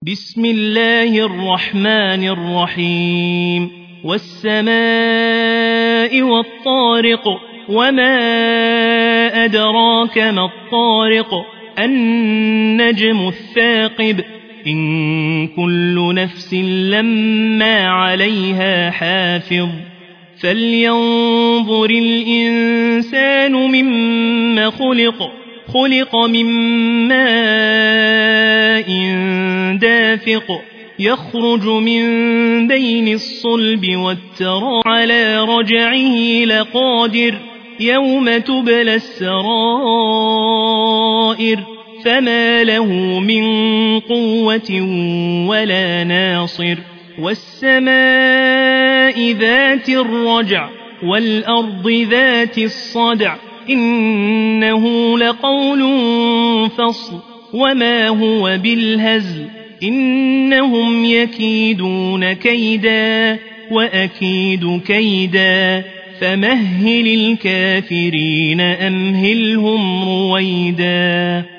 بسم الله الرحمن الرحيم والسماء والطارق وما أدراك ما الطارق النجم الثاقب إن كل نفس لما عليها حافظ فلينظر الإنسان مما خلق من ماء دافق يخرج من بين الصلب والترائب على رجعه لقادر يوم تبلى السرائر فما له من قوة ولا ناصر والسماء ذات الرجع والأرض ذات الصدع إنه لقول فصل وما هو بالهزل إنهم يكيدون كيدا وأكيد كيدا فمهل الكافرين أمهلهم رويدا.